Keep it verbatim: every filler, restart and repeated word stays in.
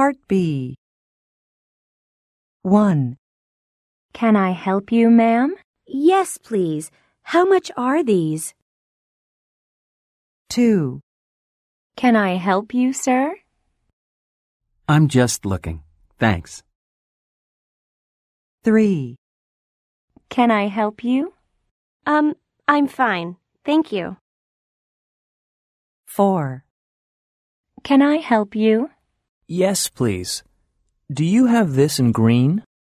Part B. one. Can I help you, ma'am? Yes, please. How much are these? two. Can I help you, sir? I'm just looking. Thanks. three. Can I help you? Um, I'm fine. Thank you. four. Can I help you? Yes, please. Do you have this in green?